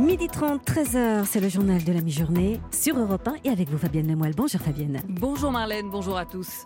12h30, 13h, c'est le journal de la mi-journée sur Europe 1 et avec vous Fabienne Lemoyle. Bonjour Fabienne. Bonjour Marlène, bonjour à tous.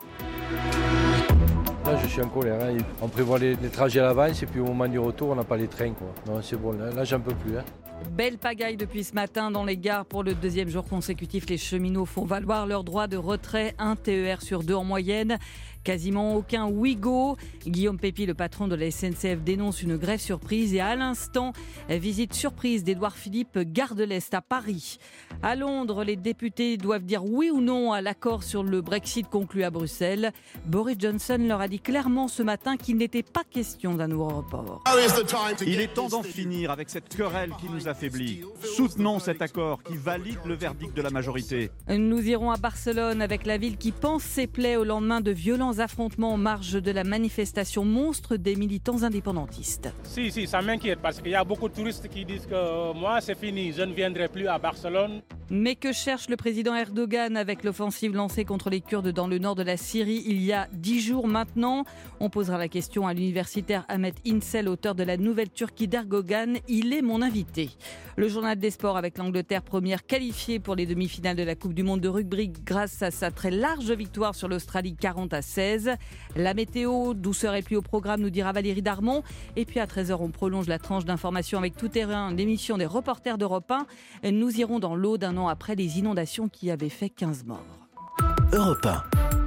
Là, je suis en colère. On prévoit les trajets à l'avance et puis au moment du retour, on n'a pas les trains. Non, c'est bon, là j'en peux plus. Belle pagaille depuis ce matin dans les gares. Pour le deuxième jour consécutif, les cheminots font valoir leur droit de retrait. Un TER sur 2 en moyenne. Quasiment aucun Ouigo. Guillaume Pépi, le patron de la SNCF, dénonce une grève surprise. Et à l'instant, visite surprise d'Édouard Philippe, gare de l'Est à Paris. À Londres, les députés doivent dire oui ou non à l'accord sur le Brexit conclu à Bruxelles. Boris Johnson leur a dit clairement ce matin qu'il n'était pas question d'un nouveau report. Il est temps d'en finir avec cette querelle qui nous affaiblit. Soutenons cet accord qui valide le verdict de la majorité. Nous irons à Barcelone avec la ville qui pense ses plaies au lendemain de violents affrontements en marge de la manifestation monstre des militants indépendantistes. Si, ça m'inquiète parce qu'il y a beaucoup de touristes qui disent que moi c'est fini, je ne viendrai plus à Barcelone. Mais que cherche le président Erdogan avec l'offensive lancée contre les Kurdes dans le nord de la Syrie il y a 10 jours maintenant? On posera la question à l'universitaire Ahmet İnsel, auteur de la nouvelle Turquie d'Erdogan. Il est mon invité. Le journal des sports avec l'Angleterre, première qualifiée pour les demi-finales de la Coupe du Monde de rugby grâce à sa très large victoire sur l'Australie 40-16. La météo, douceur et pluie au programme, nous dira Valérie Darmon. Et puis à 13h, on prolonge la tranche d'information avec Tout Terrain, l'émission des reporters d'Europe 1. Nous irons dans l'eau d'un an après les inondations qui avaient fait 15 morts. Europe 1.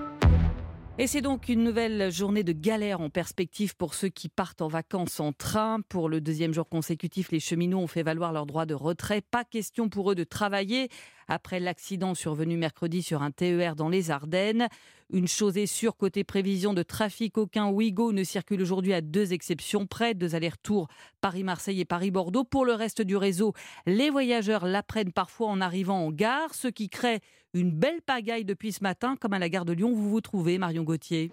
Et c'est donc une nouvelle journée de galère en perspective pour ceux qui partent en vacances en train. Pour le deuxième jour consécutif, les cheminots ont fait valoir leur droit de retrait. Pas question pour eux de travailler après l'accident survenu mercredi sur un TER dans les Ardennes. Une chose est sûre, côté prévision de trafic, aucun Ouigo ne circule aujourd'hui à 2 exceptions près, 2 allers-retours Paris-Marseille et Paris-Bordeaux. Pour le reste du réseau, les voyageurs l'apprennent parfois en arrivant en gare, ce qui crée une belle pagaille depuis ce matin, comme à la gare de Lyon. Vous vous trouvez, Marion Gauthier?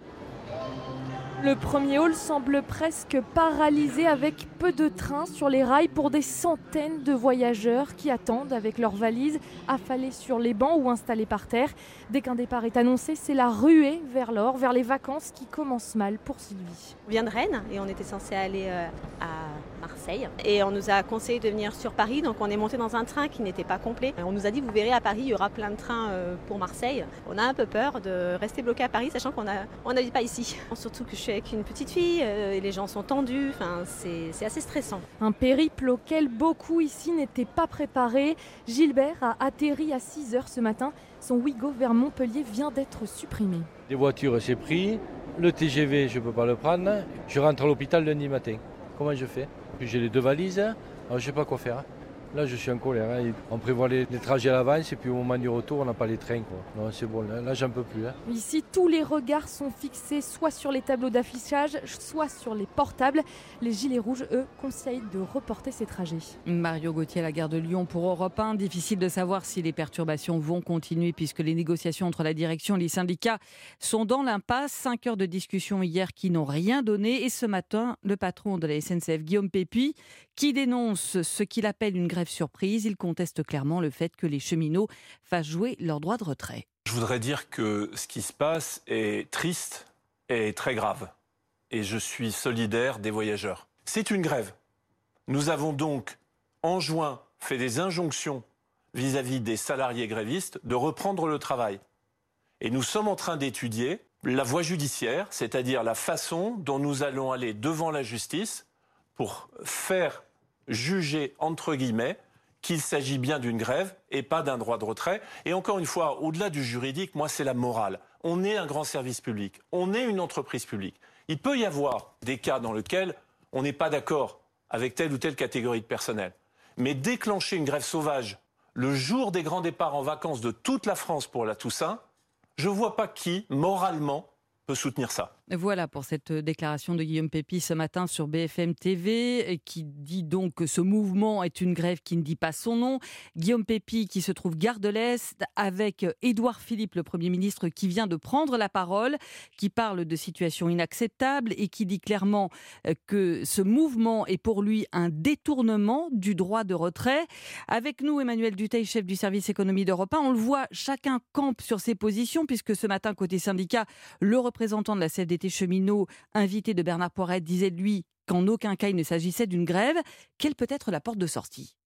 Le premier hall semble presque paralysé avec peu de trains sur les rails pour des centaines de voyageurs qui attendent avec leurs valises affalées sur les bancs ou installées par terre. Dès qu'un départ est annoncé, c'est la ruée vers l'or, vers les vacances qui commencent mal pour Sylvie. On vient de Rennes et on était censé aller à Marseille. Et on nous a conseillé de venir sur Paris, donc on est monté dans un train qui n'était pas complet. On nous a dit, vous verrez à Paris, il y aura plein de trains pour Marseille. On a un peu peur de rester bloqué à Paris, sachant qu'on n'habite pas ici. Surtout que je suis avec une petite fille et les gens sont tendus, c'est assez stressant. Un périple auquel beaucoup ici n'étaient pas préparés. Gilbert a atterri à 6h ce matin. Son Ouigo vers Montpellier vient d'être supprimé. Les voitures, c'est pris. Le TGV, je ne peux pas le prendre. Je rentre à l'hôpital lundi matin. Comment je fais? Puis j'ai les 2 valises, alors je ne sais pas quoi faire. Là, je suis en colère. On prévoit les trajets à l'avance et puis au moment du retour, on n'a pas les trains. Non, c'est bon, là j'en peux plus. Ici, tous les regards sont fixés soit sur les tableaux d'affichage, soit sur les portables. Les gilets rouges, eux, conseillent de reporter ces trajets. Mario Gauthier à la gare de Lyon pour Europe 1. Difficile de savoir si les perturbations vont continuer puisque les négociations entre la direction et les syndicats sont dans l'impasse. 5 heures de discussion hier qui n'ont rien donné. Et ce matin, le patron de la SNCF, Guillaume Pépi, qui dénonce ce qu'il appelle une grève surprise. Il conteste clairement le fait que les cheminots fassent jouer leur droit de retrait. Je voudrais dire que ce qui se passe est triste et très grave. Et je suis solidaire des voyageurs. C'est une grève. Nous avons donc, en juin, fait des injonctions vis-à-vis des salariés grévistes de reprendre le travail. Et nous sommes en train d'étudier la voie judiciaire, c'est-à-dire la façon dont nous allons aller devant la justice pour faire juger, entre guillemets, qu'il s'agit bien d'une grève et pas d'un droit de retrait. Et encore une fois, au-delà du juridique, moi, c'est la morale. On est un grand service public, on est une entreprise publique. Il peut y avoir des cas dans lesquels on n'est pas d'accord avec telle ou telle catégorie de personnel. Mais déclencher une grève sauvage le jour des grands départs en vacances de toute la France pour la Toussaint, je ne vois pas qui, moralement, peut soutenir ça. Voilà pour cette déclaration de Guillaume Pépi ce matin sur BFM TV qui dit donc que ce mouvement est une grève qui ne dit pas son nom. Guillaume Pépi qui se trouve gare de l'Est avec Édouard Philippe, le Premier ministre, qui vient de prendre la parole, qui parle de situation inacceptable et qui dit clairement que ce mouvement est pour lui un détournement du droit de retrait. Avec nous, Emmanuel Dutheil, chef du service économie d'Europe 1. On le voit, chacun campe sur ses positions puisque ce matin, côté syndicat, le représentant de la CFDT cheminot, invité de Bernard Poirette, disait lui qu'en aucun cas il ne s'agissait d'une grève. Quelle peut être la porte de sortie ?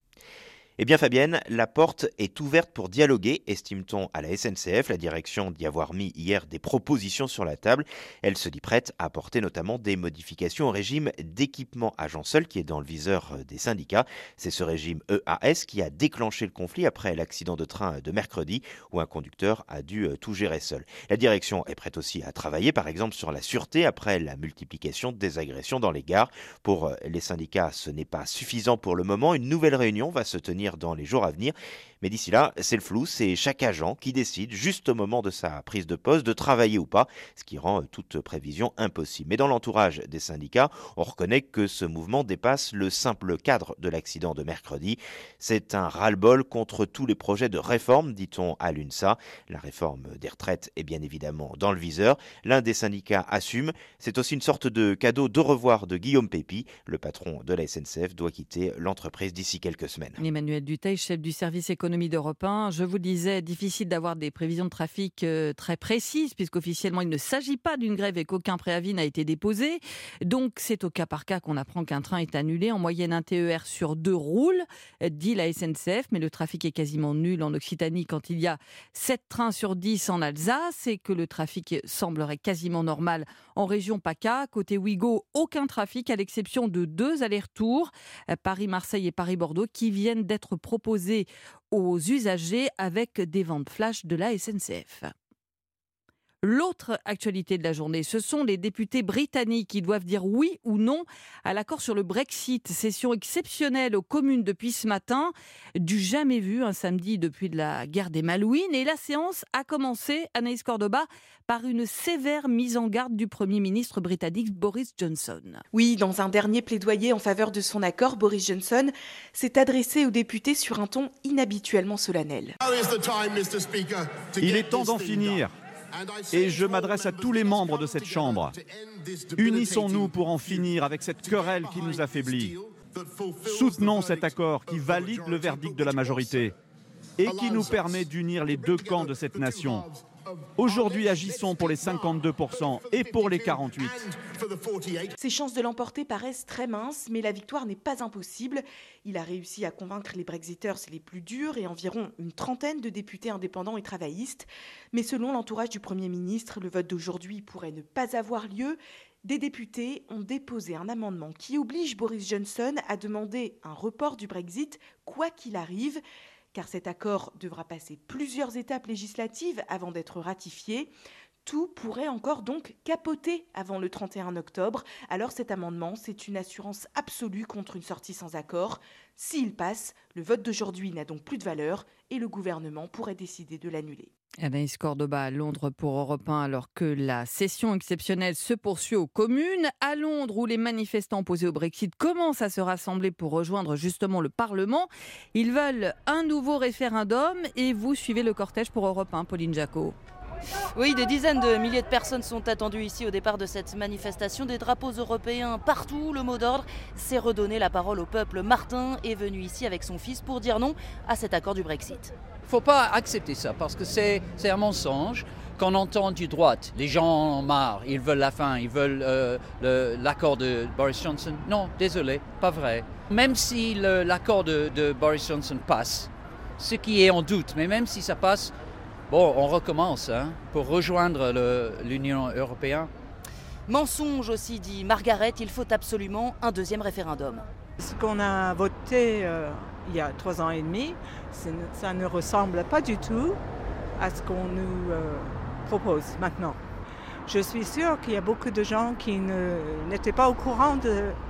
Eh bien Fabienne, la porte est ouverte pour dialoguer, estime-t-on à la SNCF, la direction d'y avoir mis hier des propositions sur la table. Elle se dit prête à apporter notamment des modifications au régime d'équipement agent seul qui est dans le viseur des syndicats. C'est ce régime EAS qui a déclenché le conflit après l'accident de train de mercredi où un conducteur a dû tout gérer seul. La direction est prête aussi à travailler par exemple sur la sûreté après la multiplication des agressions dans les gares. Pour les syndicats, ce n'est pas suffisant pour le moment. Une nouvelle réunion va se tenir dans les jours à venir. Mais d'ici là, c'est le flou, c'est chaque agent qui décide, juste au moment de sa prise de poste, de travailler ou pas, ce qui rend toute prévision impossible. Mais dans l'entourage des syndicats, on reconnaît que ce mouvement dépasse le simple cadre de l'accident de mercredi. C'est un ras-le-bol contre tous les projets de réforme, dit-on à l'UNSA. La réforme des retraites est bien évidemment dans le viseur. L'un des syndicats assume. C'est aussi une sorte de cadeau de revoir de Guillaume Pépi. Le patron de la SNCF doit quitter l'entreprise d'ici quelques semaines. Emmanuel Dutheil, chef du service économie d'Europe 1. Je vous le disais, difficile d'avoir des prévisions de trafic très précises, puisqu'officiellement, il ne s'agit pas d'une grève et qu'aucun préavis n'a été déposé. Donc, c'est au cas par cas qu'on apprend qu'un train est annulé. En moyenne, un TER sur 2 roule, dit la SNCF, mais le trafic est quasiment nul en Occitanie quand il y a 7 trains sur 10 en Alsace et que le trafic semblerait quasiment normal en région PACA. Côté Ouigo, aucun trafic à l'exception de 2 allers-retours, Paris-Marseille et Paris-Bordeaux, qui viennent d'être proposés aux usagers avec des ventes flash de la SNCF. L'autre actualité de la journée, ce sont les députés britanniques qui doivent dire oui ou non à l'accord sur le Brexit. Session exceptionnelle aux communes depuis ce matin, du jamais vu un samedi depuis la guerre des Malouines. Et la séance a commencé, Anaïs Cordoba, par une sévère mise en garde du Premier ministre britannique Boris Johnson. Oui, dans un dernier plaidoyer en faveur de son accord, Boris Johnson s'est adressé aux députés sur un ton inhabituellement solennel. Il est temps d'en finir. Et je m'adresse à tous les membres de cette Chambre. Unissons-nous pour en finir avec cette querelle qui nous affaiblit. Soutenons cet accord qui valide le verdict de la majorité et qui nous permet d'unir les deux camps de cette nation. Aujourd'hui, agissons pour les 52% et pour les 48%. Ses chances de l'emporter paraissent très minces, mais la victoire n'est pas impossible. Il a réussi à convaincre les Brexiters les plus durs et environ une trentaine de députés indépendants et travaillistes. Mais selon l'entourage du Premier ministre, le vote d'aujourd'hui pourrait ne pas avoir lieu. Des députés ont déposé un amendement qui oblige Boris Johnson à demander un report du Brexit, quoi qu'il arrive. Car cet accord devra passer plusieurs étapes législatives avant d'être ratifié. Tout pourrait encore donc capoter avant le 31 octobre. Alors cet amendement, c'est une assurance absolue contre une sortie sans accord. S'il passe, le vote d'aujourd'hui n'a donc plus de valeur et le gouvernement pourrait décider de l'annuler. Anaïs Cordoba à Londres pour Europe 1, alors que la session exceptionnelle se poursuit aux communes. À Londres, où les manifestants opposés au Brexit commencent à se rassembler pour rejoindre justement le Parlement. Ils veulent un nouveau référendum et vous suivez le cortège pour Europe 1, Pauline Jacot. Oui, des dizaines de milliers de personnes sont attendues ici au départ de cette manifestation. Des drapeaux européens partout. Le mot d'ordre, c'est redonner la parole au peuple. Martin est venu ici avec son fils pour dire non à cet accord du Brexit. Il ne faut pas accepter ça parce que c'est un mensonge qu'on entend du droite. Les gens en ont marre, ils veulent la fin, ils veulent l'accord de Boris Johnson. Non, désolé, pas vrai. Même si l'accord de Boris Johnson passe, ce qui est en doute, mais même si ça passe, bon, on recommence pour rejoindre l'Union européenne. Mensonge aussi, dit Margaret, il faut absolument un deuxième référendum. Ce qu'on a voté il y a 3 ans et demi, ça ne ressemble pas du tout à ce qu'on nous propose maintenant. Je suis sûre qu'il y a beaucoup de gens qui n'étaient pas au courant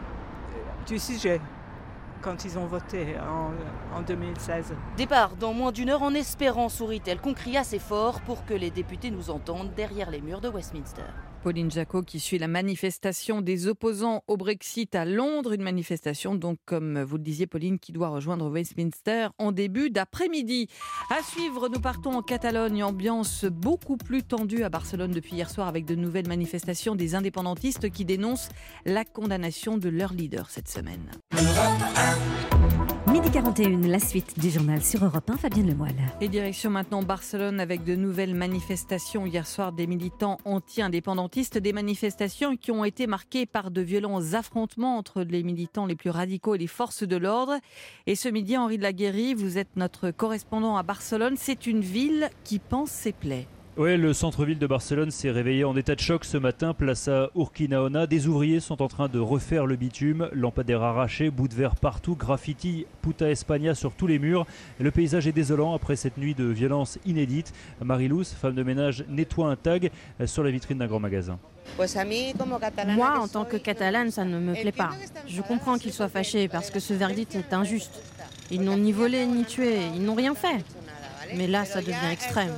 du sujet quand ils ont voté en 2016. Départ dans moins d'1 heure en espérant, sourit-elle, qu'on crie assez fort pour que les députés nous entendent derrière les murs de Westminster. Pauline Jacot qui suit la manifestation des opposants au Brexit à Londres. Une manifestation, donc, comme vous le disiez, Pauline, qui doit rejoindre Westminster en début d'après-midi. À suivre, nous partons en Catalogne. Ambiance beaucoup plus tendue à Barcelone depuis hier soir avec de nouvelles manifestations des indépendantistes qui dénoncent la condamnation de leur leader cette semaine. Midi 41, la suite du journal sur Europe 1, Fabienne Lemoyle. Et direction maintenant Barcelone avec de nouvelles manifestations. Hier soir, des militants anti-indépendantistes, des manifestations qui ont été marquées par de violents affrontements entre les militants les plus radicaux et les forces de l'ordre. Et ce midi, Henri de la Guérie, vous êtes notre correspondant à Barcelone. C'est une ville qui panse ses plaies. Oui, le centre-ville de Barcelone s'est réveillé en état de choc ce matin, place à Urquinaona. Des ouvriers sont en train de refaire le bitume, lampadaires arrachés, bouts de verre partout, graffiti, puta España sur tous les murs. Le paysage est désolant après cette nuit de violence inédite. Marie-Luz, femme de ménage, nettoie un tag sur la vitrine d'un grand magasin. Moi, en tant que Catalane, ça ne me plaît pas. Je comprends qu'ils soient fâchés parce que ce verdict est injuste. Ils n'ont ni volé ni tué, ils n'ont rien fait. Mais là, ça devient extrême.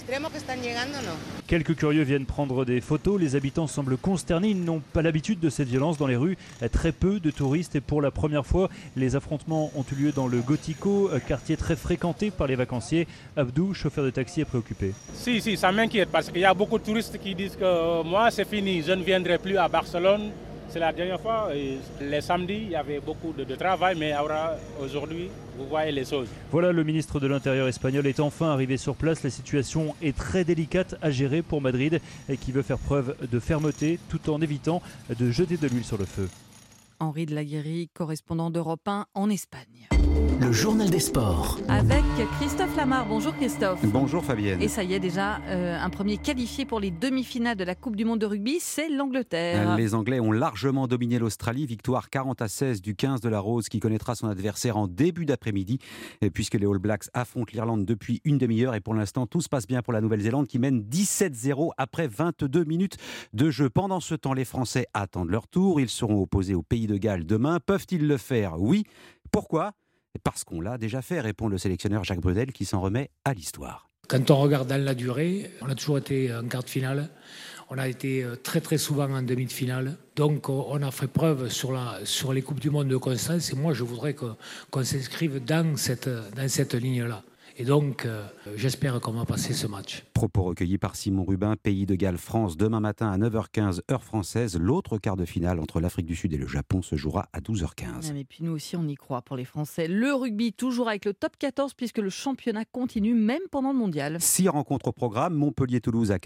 Quelques curieux viennent prendre des photos. Les habitants semblent consternés. Ils n'ont pas l'habitude de cette violence dans les rues. Très peu de touristes et pour la première fois, les affrontements ont eu lieu dans le Gótico, quartier très fréquenté par les vacanciers. Abdou, chauffeur de taxi, est préoccupé. Si, ça m'inquiète parce qu'il y a beaucoup de touristes qui disent que moi, c'est fini, je ne viendrai plus à Barcelone. C'est la dernière fois, les samedis, il y avait beaucoup de travail, mais aujourd'hui, vous voyez les choses. Voilà, le ministre de l'Intérieur espagnol est enfin arrivé sur place. La situation est très délicate à gérer pour Madrid, qui veut faire preuve de fermeté tout en évitant de jeter de l'huile sur le feu. Henri de la Guérie, correspondant d'Europe 1 en Espagne. Le journal des sports. Avec Christophe Lamar. Bonjour Christophe. Bonjour Fabienne. Et ça y est déjà, un premier qualifié pour les demi-finales de la Coupe du Monde de rugby, c'est l'Angleterre. Les Anglais ont largement dominé l'Australie. Victoire 40-16 du 15 de la Rose qui connaîtra son adversaire en début d'après-midi. Puisque les All Blacks affrontent l'Irlande depuis une demi-heure. Et pour l'instant, tout se passe bien pour la Nouvelle-Zélande qui mène 17-0 après 22 minutes de jeu. Pendant ce temps, les Français attendent leur tour. Ils seront opposés au Pays de Galles demain. Peuvent-ils le faire ? Oui. Pourquoi ? Parce qu'on l'a déjà fait, répond le sélectionneur Jacques Brunel qui s'en remet à l'histoire. Quand on regarde dans la durée, on a toujours été en quart de finale, on a été très très souvent en demi de finale. Donc on a fait preuve sur les Coupes du Monde de constance et moi je voudrais qu'on s'inscrive dans cette ligne-là. Et donc, j'espère qu'on va passer ce match. Propos recueillis par Simon Rubin, Pays de Galles, France. Demain matin à 9h15, heure française, l'autre quart de finale entre l'Afrique du Sud et le Japon se jouera à 12h15. Et puis nous aussi, on y croit pour les Français. Le rugby, toujours avec le top 14, puisque le championnat continue même pendant le mondial. 6 rencontres au programme, Montpellier-Toulouse à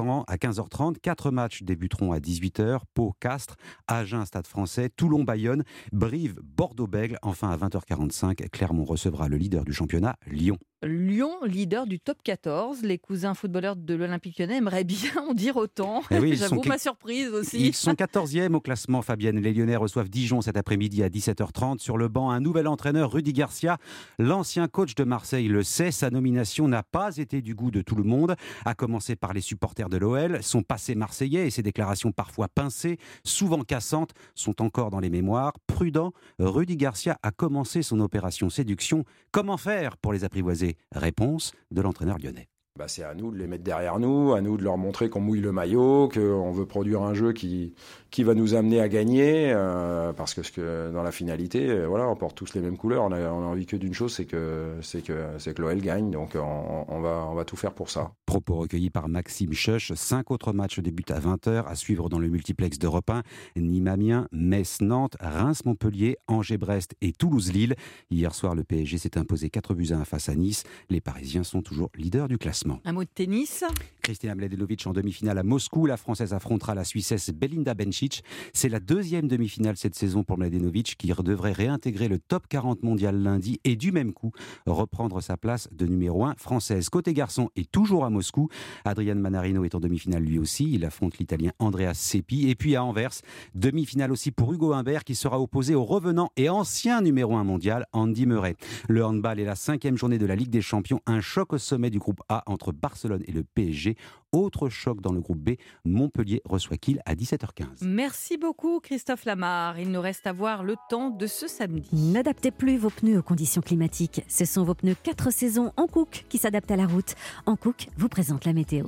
15h30, 4 matchs débuteront à 18h, Pau, Castres, Agen, Stade français, Toulon-Bayonne, Brive, Bordeaux-Bègles. Enfin à 20h45, Clermont recevra le leader du championnat, Lyon. Lyon, leader du top 14. Les cousins footballeurs de l'Olympique Lyonnais aimeraient bien en dire autant. Oui, j'avoue ma surprise aussi. Ils sont 14e au classement, Fabienne. Les Lyonnais reçoivent Dijon cet après-midi à 17h30. Sur le banc, un nouvel entraîneur, Rudy Garcia. L'ancien coach de Marseille le sait, sa nomination n'a pas été du goût de tout le monde, à commencer par les supporters de l'OL. Son passé marseillais et ses déclarations parfois pincées, souvent cassantes, sont encore dans les mémoires. Prudent, Rudy Garcia a commencé son opération séduction. Comment faire pour les apprivoiser ? Réponse de l'entraîneur lyonnais. C'est à nous de les mettre derrière nous, à nous de leur montrer qu'on mouille le maillot, qu'on veut produire un jeu qui va nous amener à gagner, parce que dans la finalité, voilà, on porte tous les mêmes couleurs. On a envie que d'une chose, c'est que l'OL gagne, donc on va tout faire pour ça. Propos recueillis par Maxime Cheuch. 5 autres matchs débutent à 20h, à suivre dans le multiplex d'Europe 1. Nîmes-Amiens, Metz-Nantes, Reims-Montpellier, Angers-Brest et Toulouse-Lille. Hier soir, le PSG s'est imposé 4-1 face à Nice. Les Parisiens sont toujours leaders du classement. Un mot de tennis. Kristina Mladenovic en demi-finale à Moscou. La Française affrontera la Suissesse Belinda Bencic. C'est la 2e demi-finale cette saison pour Mladenovic qui devrait réintégrer le top 40 mondial lundi et du même coup reprendre sa place de numéro 1 française. Côté garçon et toujours à Moscou, Adrian Manarino est en demi-finale lui aussi. Il affronte l'Italien Andrea Seppi. Et puis à Anvers, demi-finale aussi pour Hugo Humbert qui sera opposé au revenant et ancien numéro 1 mondial Andy Murray. Le handball est la 5e journée de la Ligue des Champions. Un choc au sommet du groupe A entre Barcelone et le PSG. Autre choc dans le groupe B, Montpellier reçoit Kiel à 17h15. Merci beaucoup Christophe Lamar. Il nous reste à voir le temps de ce samedi. N'adaptez plus vos pneus aux conditions climatiques. Ce sont vos pneus 4 saisons Hankook qui s'adaptent à la route. Hankook vous présente la météo.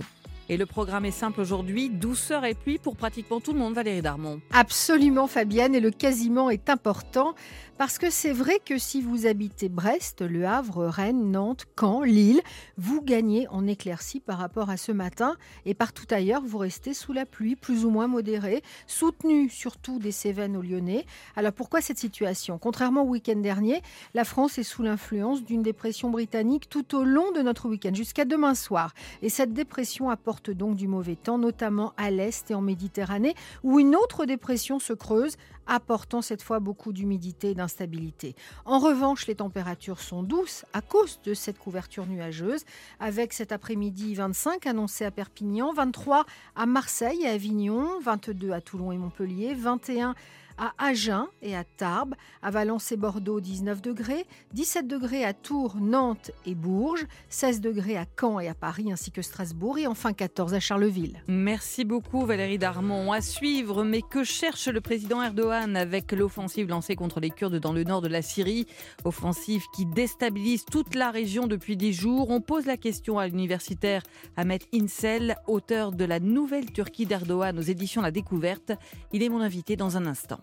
Et le programme est simple aujourd'hui, douceur et pluie pour pratiquement tout le monde, Valérie Darmon. Absolument Fabienne, et le quasiment est important parce que c'est vrai que si vous habitez Brest, Le Havre, Rennes, Nantes, Caen, Lille, vous gagnez en éclaircie par rapport à ce matin et partout ailleurs vous restez sous la pluie plus ou moins modérée, soutenue surtout des Cévennes au Lyonnais. Alors pourquoi cette situation ? Contrairement au week-end dernier, la France est sous l'influence d'une dépression britannique tout au long de notre week-end jusqu'à demain soir. Et cette dépression apporte donc du mauvais temps, notamment à l'est et en Méditerranée, où une autre dépression se creuse, apportant cette fois beaucoup d'humidité et d'instabilité. En revanche, les températures sont douces à cause de cette couverture nuageuse, avec cet après-midi 25 annoncé à Perpignan, 23 à Marseille et à Avignon, 22 à Toulon et Montpellier, 21 à Agen et à Tarbes, à Valence et Bordeaux 19 degrés, 17 degrés à Tours, Nantes et Bourges, 16 degrés à Caen et à Paris ainsi que Strasbourg et enfin 14 à Charleville. Merci beaucoup Valérie Darmon. À suivre, mais que cherche le président Erdogan avec l'offensive lancée contre les Kurdes dans le nord de la Syrie ? Offensive qui déstabilise toute la région depuis 10 jours. On pose la question à l'universitaire Ahmet İnsel, auteur de La Nouvelle Turquie d'Erdogan aux éditions La Découverte. Il est mon invité dans un instant.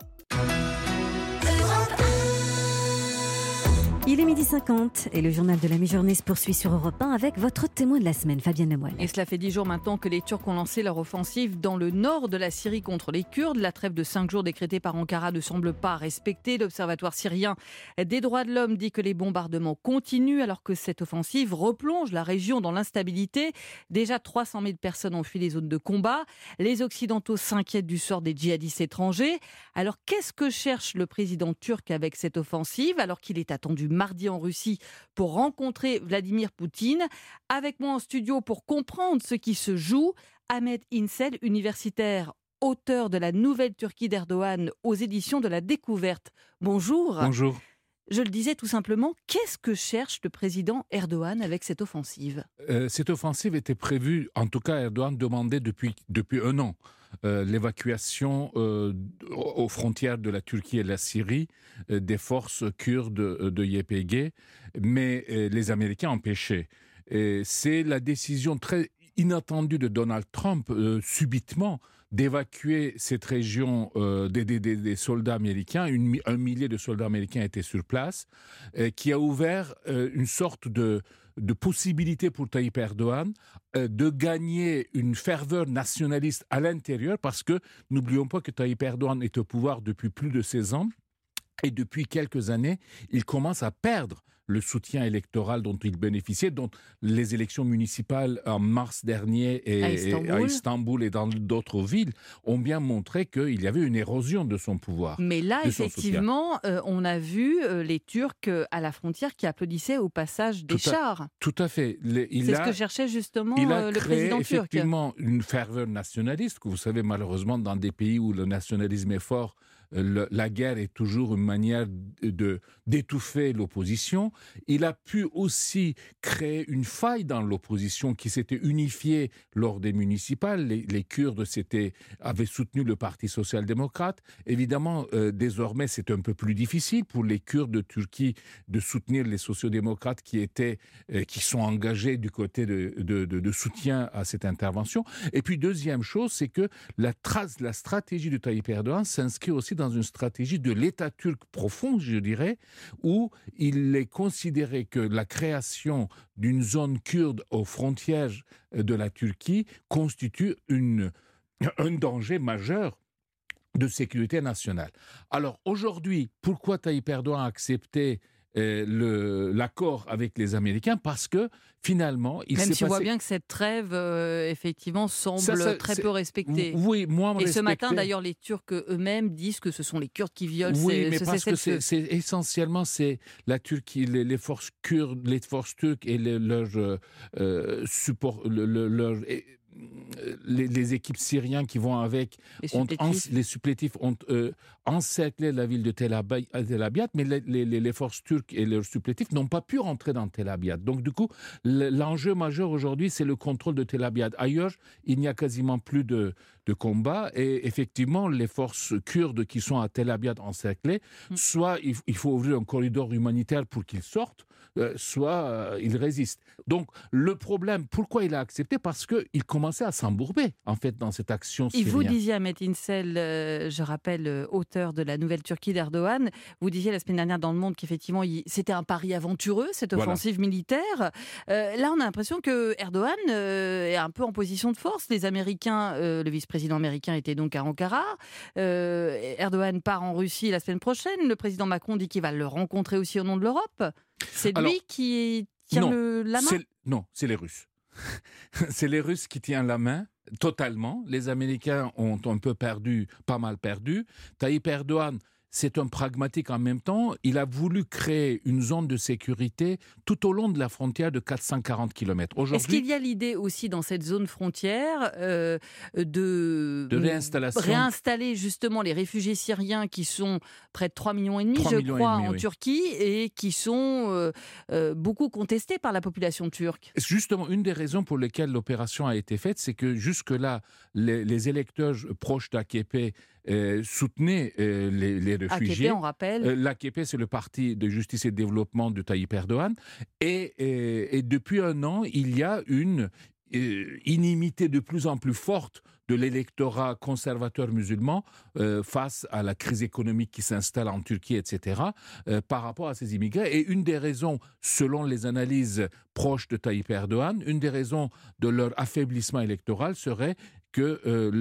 Il est 12h50 et le journal de la mi-journée se poursuit sur Europe 1 avec votre témoin de la semaine, Fabienne Lemoyle. Et cela fait 10 jours maintenant que les Turcs ont lancé leur offensive dans le nord de la Syrie contre les Kurdes. La trêve de 5 jours décrétée par Ankara ne semble pas respectée. L'Observatoire syrien des droits de l'homme dit que les bombardements continuent alors que cette offensive replonge la région dans l'instabilité. Déjà 300 000 personnes ont fui les zones de combat. Les Occidentaux s'inquiètent du sort des djihadistes étrangers. Alors qu'est-ce que cherche le président turc avec cette offensive alors qu'il est attendu mardi en Russie pour rencontrer Vladimir Poutine? Avec moi en studio pour comprendre ce qui se joue, Ahmet İnsel, universitaire, auteur de La Nouvelle Turquie d'Erdogan aux éditions de La Découverte. Bonjour. Bonjour. Je le disais tout simplement, qu'est-ce que cherche le président Erdogan avec cette offensive ? Cette offensive était prévue, en tout cas Erdogan demandait depuis un an. L'évacuation aux frontières de la Turquie et de la Syrie des forces kurdes de YPG, mais les Américains empêchaient. C'est la décision très inattendue de Donald Trump, subitement, d'évacuer cette région des soldats américains. Un millier de soldats américains étaient sur place, qui a ouvert une sorte de possibilité pour Tayyip Erdogan de gagner une ferveur nationaliste à l'intérieur, parce que n'oublions pas que Tayyip Erdogan est au pouvoir depuis plus de 16 ans et depuis quelques années, il commence à perdre le soutien électoral dont il bénéficiait, dont les élections municipales en mars dernier à Istanbul et dans d'autres villes ont bien montré qu'il y avait une érosion de son pouvoir. Mais là, effectivement, on a vu les Turcs à la frontière qui applaudissaient au passage des chars. Tout à fait. C'est ce que cherchait justement le président turc. Il a créé effectivement une ferveur nationaliste, que vous savez malheureusement dans des pays où le nationalisme est fort, la guerre est toujours une manière d'étouffer l'opposition. Il a pu aussi créer une faille dans l'opposition qui s'était unifiée lors des municipales. Les Kurdes avaient soutenu le Parti social-démocrate. Évidemment, désormais, c'est un peu plus difficile pour les Kurdes de Turquie de soutenir les sociodémocrates qui sont engagés du côté de soutien à cette intervention. Et puis, deuxième chose, c'est que la stratégie de Tayyip Erdogan s'inscrit aussi dans une stratégie de l'État turc profond, je dirais, où il est considéré que la création d'une zone kurde aux frontières de la Turquie constitue un danger majeur de sécurité nationale. Alors aujourd'hui, pourquoi Tayyip Erdogan a accepté l'accord avec les Américains? Parce que finalement, Même si on voit bien que cette trêve, effectivement, semble très peu respectée. Oui, moins respectée. Et ce matin, d'ailleurs, les Turcs eux-mêmes disent que ce sont les Kurdes qui violent mais parce que c'est essentiellement la Turquie, les forces kurdes, les forces turques et leur support, les équipes syriennes qui vont avec, les supplétifs ont encerclé la ville de Tel Abyad, mais les forces turques et leurs supplétifs n'ont pas pu rentrer dans Tel Abyad. Donc du coup, l'enjeu majeur aujourd'hui, c'est le contrôle de Tel Abyad. Ailleurs, il n'y a quasiment plus de combat. Et effectivement, les forces kurdes qui sont à Tel Abyad encerclées, soit il faut ouvrir un corridor humanitaire pour qu'ils sortent, soit ils résistent. Donc le problème, pourquoi il a accepté ? Parce qu'il commençait à s'embourber, en fait, dans cette action syrienne. Et vous disiez, Ahmet Insel, je rappelle, auteur de la nouvelle Turquie d'Erdogan, vous disiez la semaine dernière dans Le Monde qu'effectivement, c'était un pari aventureux, cette offensive militaire. Là, on a l'impression que Erdogan est un peu en position de force. Les Américains, le vice-président américain était donc à Ankara. Erdogan part en Russie la semaine prochaine. Le président Macron dit qu'il va le rencontrer aussi au nom de l'Europe. C'est lui qui tient la main ? Non, c'est les Russes. C'est les Russes qui tiennent la main, totalement. Les Américains ont un peu perdu, pas mal perdu. Tayyip Erdogan, c'est un pragmatique en même temps. Il a voulu créer une zone de sécurité tout au long de la frontière de 440 km. Est-ce qu'il y a l'idée aussi dans cette zone frontière de réinstaller justement les réfugiés syriens qui sont près de 3,5 millions, je crois, en Turquie et qui sont beaucoup contestés par la population turque ? Justement, une des raisons pour lesquelles l'opération a été faite, c'est que jusque-là, les électeurs proches d'AKP soutenaient les réfugiés. AKP, on rappelle. L'AKP, c'est le parti de justice et de développement de Tayyip Erdogan. Et depuis un an, il y a une inimité de plus en plus forte de l'électorat conservateur musulman face à la crise économique qui s'installe en Turquie, etc., par rapport à ces immigrés. Et une des raisons, selon les analyses proches de Tayyip Erdogan, une des raisons de leur affaiblissement électoral serait que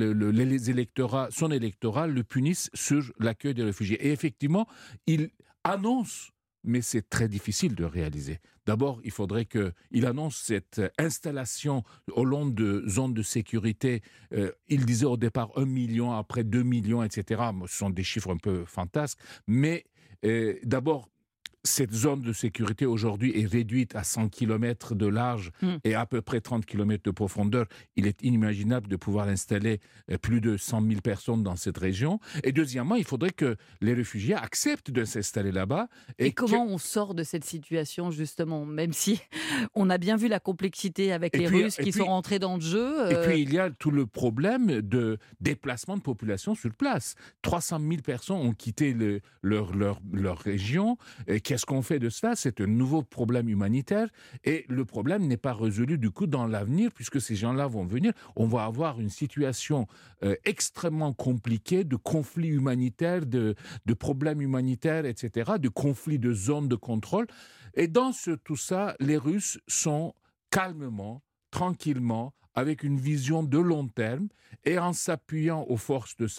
son électorat le punisse sur l'accueil des réfugiés. Et effectivement, il annonce, mais c'est très difficile de réaliser. D'abord, il faudrait qu'il annonce cette installation au long de zones de sécurité. Il disait au départ 1 million, après 2 millions, etc. Ce sont des chiffres un peu fantasques. Mais d'abord, cette zone de sécurité aujourd'hui est réduite à 100 km de large et à peu près 30 km de profondeur. Il est inimaginable de pouvoir installer plus de 100 000 personnes dans cette région. Et deuxièmement, il faudrait que les réfugiés acceptent de s'installer là-bas. Et comment on sort de cette situation, justement, même si on a bien vu la complexité avec les Russes qui sont rentrés dans le jeu. Et puis, il y a tout le problème de déplacement de population sur place. 300 000 personnes ont quitté leur région. Qu'est-ce qu'on fait de cela ? C'est un nouveau problème humanitaire et le problème n'est pas résolu du coup dans l'avenir puisque ces gens-là vont venir. On va avoir une situation extrêmement compliquée de conflits humanitaires, de problèmes humanitaires, etc., de conflits de zones de contrôle. Et dans tout ça, les Russes sont calmement, tranquillement, avec une vision de long terme et en s'appuyant aux forces de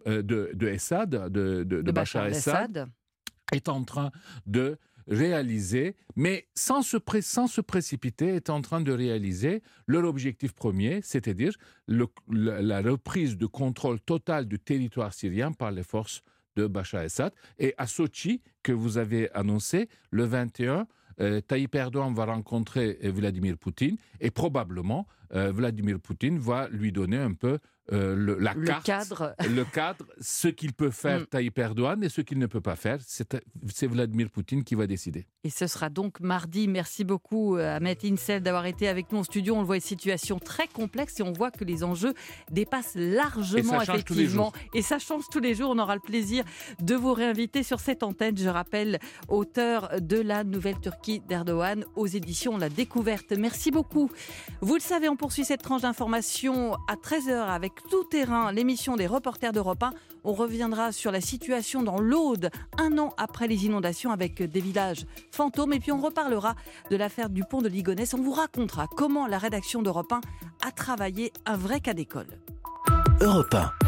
Bachar el-Assad, est en train de réaliser, mais sans se précipiter, est en train de réaliser leur objectif premier, c'est-à-dire la reprise de contrôle total du territoire syrien par les forces de Bachar el-Assad. Et à Sochi, que vous avez annoncé, le 21, Tayyip Erdogan va rencontrer Vladimir Poutine et probablement Vladimir Poutine va lui donner un peu le cadre, ce qu'il peut faire Tayyip Erdogan et ce qu'il ne peut pas faire. C'est Vladimir Poutine qui va décider. Et ce sera donc mardi. Merci beaucoup Ahmet Insel d'avoir été avec nous en studio. On le voit, une situation très complexe et on voit que les enjeux dépassent largement effectivement. Et ça change tous les jours. On aura le plaisir de vous réinviter sur cette antenne. Je rappelle, auteur de la nouvelle Turquie d'Erdogan aux éditions La Découverte. Merci beaucoup. Vous le savez, on poursuit cette tranche d'information à 13h avec Tout Terrain, l'émission des reporters d'Europe 1. On reviendra sur la situation dans l'Aude, 1 an après les inondations avec des villages fantômes. Et puis on reparlera de l'affaire du pont de Ligonnès. On vous racontera comment la rédaction d'Europe 1 a travaillé un vrai cas d'école. Europe 1.